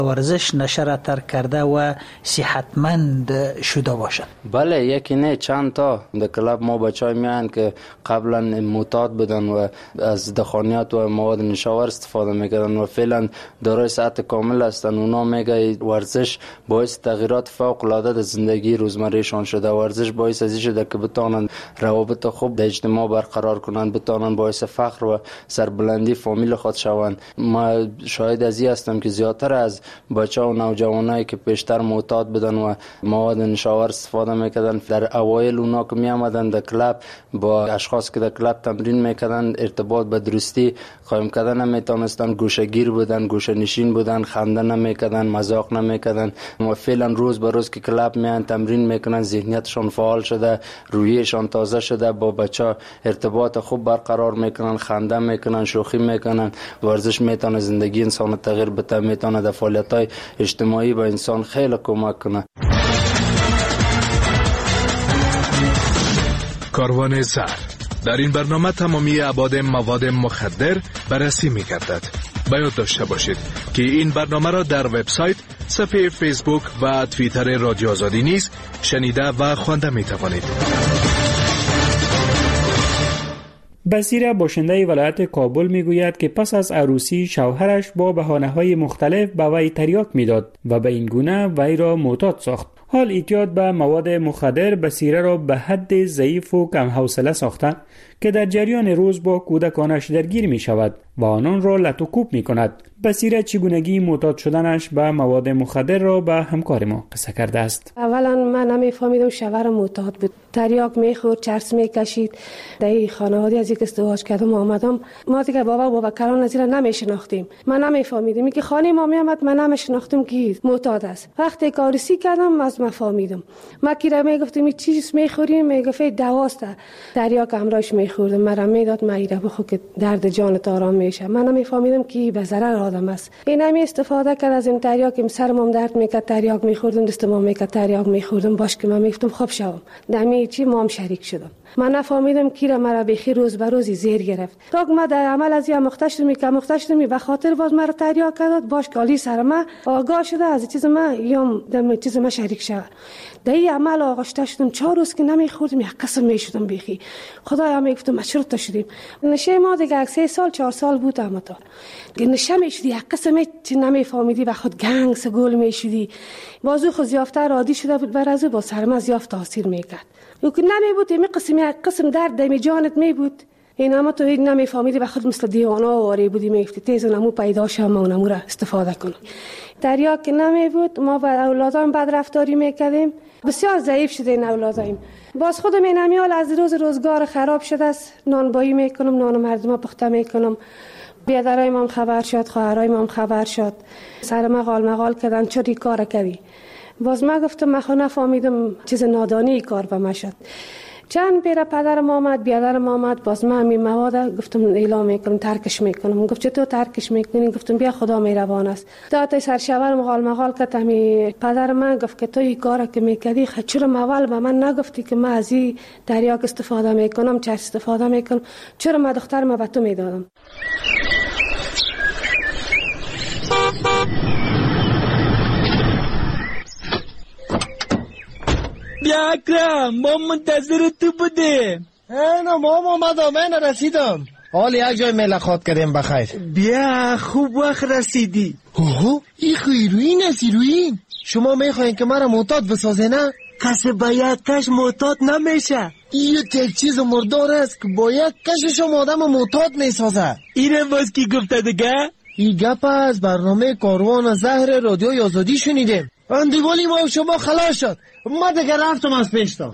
ورزش نشه را ترک کرده و صحتمند شده باشد؟ بله، یکی نه چند تا در کلاب ما بچهای میان که قبلا معتاد بودن و از دخانیات و مواد نشاور استفاده میکردن و فعلا دارای صحت کامل هستن. اونا میگه ورزش باعث تغییرات فوق العاده در زندگی روزمرهشان شده. ورزش باعث ازی شده که بتونن روابط خوب در اجتماع برقرار کنن، بتونن باعث فخر و سربلندی فامیل خود شوند. ما شاهد ازی هستم که زیادتر از بچه و نوجوانایی که پیشتر معتاد بودن و مواد نشاور استفاده میکردن، در اوایل اونا که می آمدن در کلاب با اشخاص که در کلاب تمرین میکردن ارتباط به درستی قائم کردن نمیتونستن، گوشه‌گیر بودن، گوشه نشین بودن، خنده نمیکردن، مذاق نمیکردن. و فعلا روز به روز که کلاب میان تمرین میکنن، ذهنیتشون فعال شده، روحیشون تازه شده، با بچه ارتباط خوب برقرار میکنن، خنده میکنن، شوخی میکنن. ورزش میتونه زندگی انسان تغییر بده، میتونه در فعالیت‌های اجتماعی به انسان خیلی کمک کنه. کاروان زر. در این برنامه تمامی ابعاد مواد مخدر بررسی می‌گردد. باید داشته باشید که این برنامه را در وبسایت، صفحه فیسبوک و توییتر رادیو آزادی نیز شنیده و خوانده می‌توانید. بصیره باشنده ولایت کابل میگوید که پس از عروسی شوهرش با بهانه‌های مختلف به وی تریاک میداد و به این گونه وی را معتاد ساخت. حال اعتیاد به مواد مخدر بصیره را به حد ضعیف و کم حوصله ساخته که در جریان روز با کودکانش درگیر می شود و آنان را لط و کوب می کند. بصیره چگونگی معتاد شدنش به مواد مخدر را به همکار ما قصه کرده است. اولا من نمیفهمیدم شوهرم معتاد بود، تریاک میخورد، چرس میکشید. در این خانواده از یک ازدواج کردم آمدم، ما دیگه بابا کلان نزیره نمیشناختیم. من نمیفهمیدم که خانه ما میامد، من نمیشناختم که معتاد است. وقتی کارسی کردم از مفهمیدم. ما کیره میگفتم این چیز میخوریم، میگفت دواست. تریاک همراهش میخوردم، مرا میداد ما ایره بخور که درد جانت آرام میشه. من نمیفهمیدم که به ضرر آدم است. این همی استفاده کرد از این تریاک، سرم درد میکرد، تریاک میخوردم، دستم میکرد، تریاک میخوردم. باش که من میگفتم خوب شوم. دمی چی ما هم شریک شدم. من نفهمیدم کی مرا بخیر روز به روز زیر گرفت. تا ما در عمل از یا مختشتمی به خاطر باز مرا تریاک کرد. باش که علی سر ما آگاه شده از چیز ما یا دم چیز ما شریک شد. در این عمل آغشته شدم. 4 روز که نمیخوردم یک قسم میشدم بخی. خدایا میگفتم ما چرا تا شدیم. نشه ما دیگه 3 سال 4 سال بود اما تا نشه میشدی یک قسم نمیفهمیدی و خود گنگ سگول میشدی. بازو خود زیافته عادی شده بود بر از با سر ما زیافت تاثیر میکرد. یکی نمیبود می قسم درد دمی جانت میبود. این اما تو نمیفهمیدی و خود مثل دیوانا آواره بودی میگفتی تیز نمو پیدا شم و نمو را استفاده کنم. تریاک نمیبود. ما با اولادان بد رفتاری میکردیم. بسیار ضعیف شده این اولادایم. باز خودم این امیال از روزگار خراب شده است. نانبایی میکنم، نان مردم پخته میکنم. بیادرای ما هم خبر شد، خواهرای ما هم خبر شد. سر ما مغال کردن چوری کار کردی. باز ما گفتم من خود نفهمیدم چیز نادانی کار به ما شد. چند پیر پدرم آمد، بیادرم آمد، باز من می مواد گفتم اعلام میکنم، ترکش میکنم. گفت چطور ترکش میکنی؟ گفتم بیا خدا مهربان است. تا سرشاور مغال کرد. می پدر من گفت که تو این کارا که میکردی چرا اول به من نگفتی که من از این تریاک استفاده میکنم، چرس استفاده میکنم، چرا من دخترم به تو میدادم؟ بیا اکرم، ما منتظر تو بودیم. نه ما من رسیدم. حال یک جای ملاقات کردیم بخیر. بیا خوب وقت رسیدی. اوه این خیروین است. ایروین شما میخواین که مرا معتاد بسازه نه؟ کسی با یک کش معتاد نمیشه. این یک چیز مردار است که با یک کش شما آدم معتاد میسازه. اینم باز کی گفته دیگه؟ این گپ از برنامه کاروان زهر رادیو آزادی شنیدیم. اندیوالی ما شما خلاص شد. ما دیگه رفتم از پیشتا.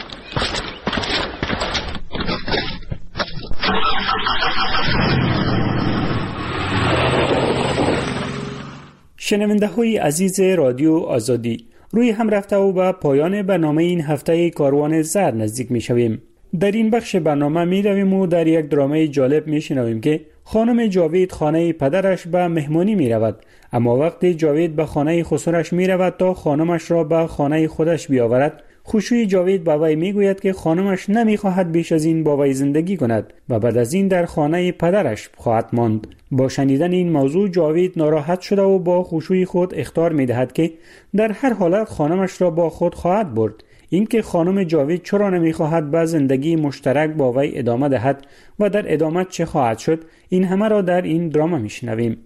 شنونده های عزیز رادیو آزادی، روی هم رفته و به پایان برنامه این هفته کاروان زر نزدیک می شویم. در این بخش برنامه می رویم و در یک درامه جالب می شنویم که خانم جاوید خانه پدرش به مهمانی می رود، اما وقتی جاوید به خانه خسرش می رود تا خانمش را به خانه خودش بیاورد، خوشوی جاوید با وی میگوید که خانمش نمیخواهد بیش از این با وی زندگی کند و بعد از این در خانه پدرش خواهد ماند. با شنیدن این موضوع جاوید ناراحت شده و با خوشوی خود اخطار میدهد که در هر حالت خانمش را با خود خواهد برد. اینکه خانم جاوید چرا نمیخواهد به زندگی مشترک با وی ادامه دهد و در ادامه چه خواهد شد، این همه را در این دراما میشنویم.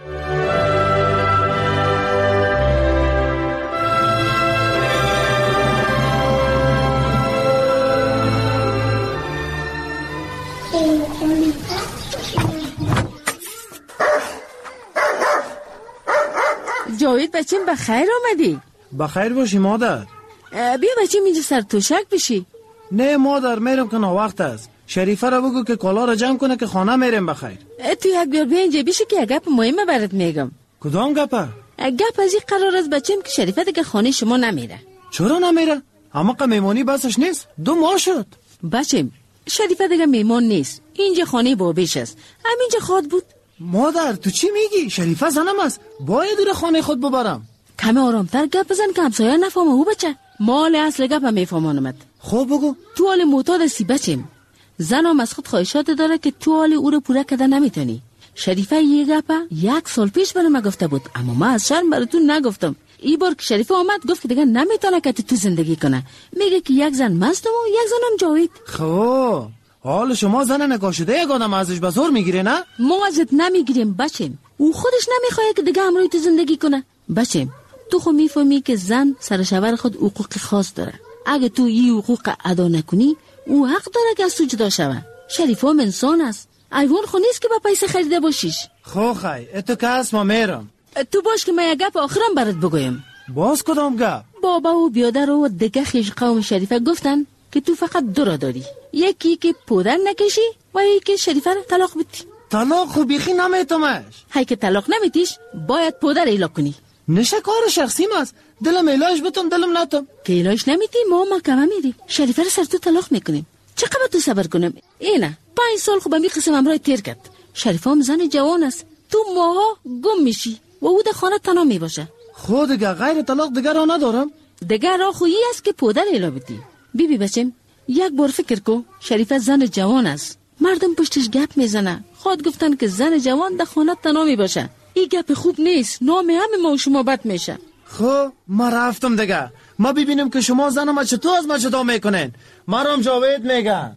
جاوید بچیم بخیر آمدی؟ بخیر باشی مادر. بیا بچیم اینجا سر توشک بشی. نه مادر میرم که وقت است. شریفه را بگو که کالا را جمع کنه که خانه میرم بخیر. تو یک بیار بیا اینجا بشی که یک گپ مهمه برات میگم. کدام گپه؟ گپ از این قرار است بچیم که شریفه دیگه خانه شما نمیره. چرا نمیره؟ اما که میمونی بسش نیست؟ 2 ماه شد. بچیم شریفه دیگه میمون نیست، اینجا خانه بابیش است، همینجا خود بود. مادر تو چی میگی؟ شریفه زنم است، باید دور خانه خود ببرم. کمی آرامتر گپ بزن که همسایه نفهمه. او بچه مال اصل گپ هم میفهمانمت. خب بگو. تو حال معتاد هستی بچیم، زنم از خود خواهشات داره که تو حال او رو پوره کرده نمیتونی. شریفه یه گپ 1 سال پیش برای ما گفته بود، اما ما از شرم براتون نگفتم. این بار که شریفه آمد گفت که دیگه نمیتونه که تو زندگی کنه. میگه که یک زن مستم و یک زنم جاوید. خب حال شما زن نکاح شده یک آدم ازش به زور میگیره نه؟ ما ازت نمیگیریم بچیم، او خودش نمیخواد که دیگه همراهی تو زندگی کنه. بچیم تو خود میفهمی که زن سر شوهر خود حقوق خاص داره. اگه تو این حقوق ادا نکنی او حق داره که از تو جدا شوه. شریفه هم انسان است، ایوان خود نیست که با پیسه خریده باشیش. خو خی اتو که هست ما میرم. تو باش که من یک گپ آخرم برات بگویم. باز کدام گپ؟ بابا و بیادر و دیگه خیش قوم شریفه گفتن که تو فقط 2 را داری، یکی که پودر نکشی و یکی که شریفه را طلاق بدی. طلاق خو بیخی نمیتمش. هی که طلاق نمیتیش باید پودر ایلا کنی. نشه کار شخصی ماست، دلم ایلاش بتم دلم نتم. که ایلاش نمیتی ما محکمه میری، شریفه را سر تو طلاق میکنیم. چقدر تو صبر کنم؟ اینه 5 سال خوب می قسم امرای تیر کرد. شریفه هم زن جوان است، تو ماها گم میشی و او در خانه تنها میباشه. خود دیگه غیر طلاق دیگه را ندارم. دیگه را خویی است که پودر ایلا بدی. بی بچم یک بار فکر کو، شریفه زن جوان است، مردم پشتش گپ میزنه. خود گفتن که زن جوان در خانه تنها میباشه. این گپ خوب نیست، نام همه ما و شما بد میشه. خب ما رفتم دیگه، ما ببینیم که شما زنم چطور از ما جدا میکنین. مرام جاوید میگن.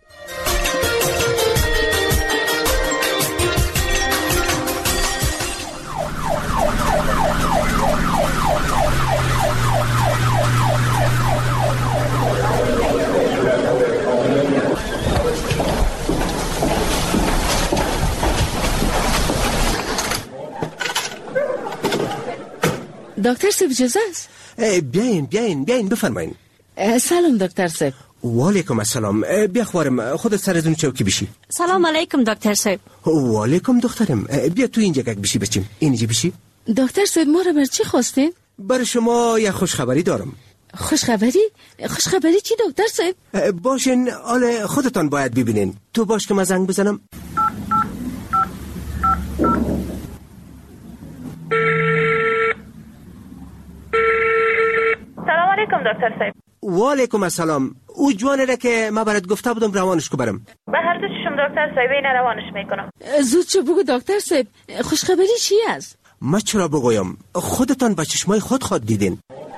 دکتر صاحب اجازه است؟ بیاین بفرمایین. سلام دکتر صاحب. و علیکم السلام. بیا خوارم خودت سر از اون چوکی بشی. سلام علیکم دکتر صاحب. و علیکم دخترم. بیا تو اینجا گک بشی بچیم. اینجا بشی. دکتر صاحب ما رو بر چی خواستین؟ برای شما یک خوشخبری دارم. خوشخبری؟ خوشخبری چی دکتر صاحب؟ باشین حال خودتان باید ببینین. تو باش که من زنگ بزنم. سلام علیکم دکتر صاحب. و علیکم السلام. او جوانه را که ما برات گفته بودم روانش کو برم. به هر دو چشم دکتر صاحب این روانش میکنم. زود چه بگو دکتر صاحب، خوشخبری چی است؟ ما چرا بگویم؟ خودتان با چشمای خود دیدین.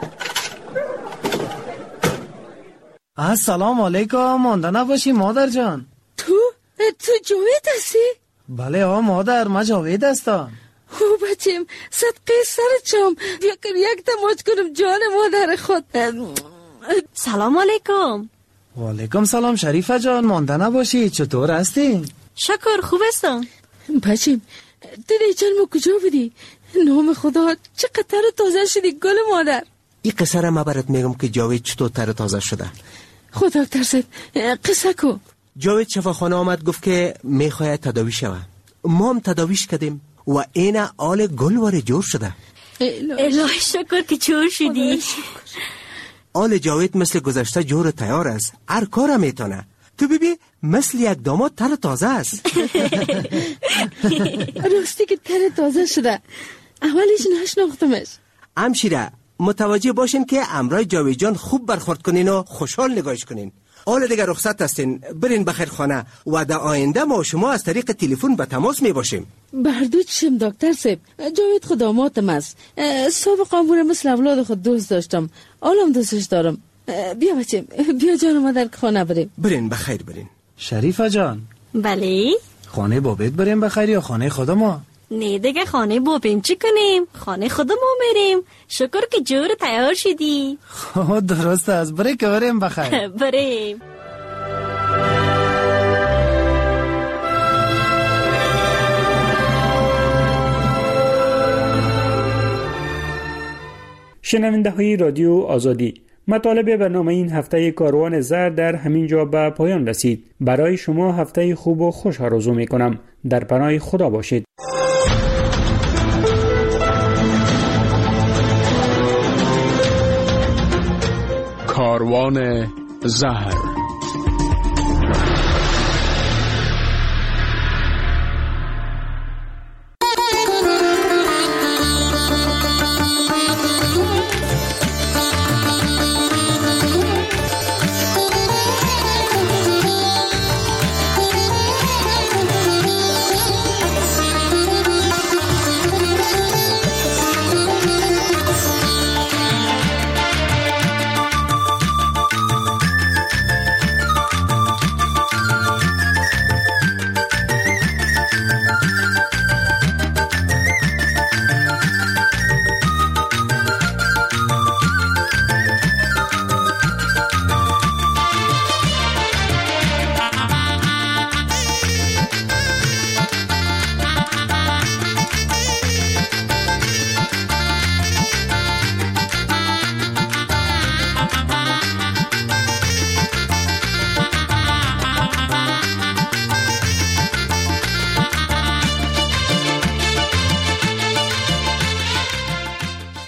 السلام علیکم. مانده نباشی مادر جان. تو جاوید هستی؟ بله مادر، ما جاوید هستم. او بچم صدقه سرچم، بیا که یک تماس کنم جان مادر خود. سلام علیکم. و علیکم سلام شریفه جان، مانده نباشی. چطور هستی؟ شکر خوب هستم. بچم تو دیچن کجا بودی؟ نام خدا چقدر تازه شدی گل مادر. این قصه را ما برات میگم که جاوید چطور تر تازه شده. خدا ترسد قصه کو. جاوید شفاخانه آمد گفت که میخواید تداوی شود. ما هم تداویش کردیم و این آل گل واره جور شده. الهی شکر که جور شدی. آل جاوید مثل گذشته جور تیار است، هر کار میتونه. تو ببین مثل یک داماد تر تازه است. راستی که تر تازه شده، اولش نشناختمش. همشیره متوجه باشین که امرای جاوید جان خوب برخورد کنین و خوشحال نگاهش کنین. حالا دیگه رخصت هستین، برین بخیر خانه و در آینده ما شما از طریق تلفن به تماس می باشیم. بردو چشم دکتر صاحب، جاوید خود دامادم است. سابقا بوره مثل اولاد خود دوست داشتم، حالم دوستش دارم. بیا بچه، بیا جان مادر که خانه بریم. برین بخیر برین. شریفه جان. بله. خانه بابت بریم بخیر یا خانه خود ما؟ نه دیگه خانه بابیم چی کنیم؟ خانه خودمون بریم. شکر که جور تیار شدی. درست است، برای که بریم بخیر. بریم. شنونده های رادیو آزادی، مطالب برنامه این هفته کاروان زرد در همین جا به پایان رسید. برای شما هفته خوب و خوش آرزو می کنم. در پناه خدا باشید. کاروان زهر.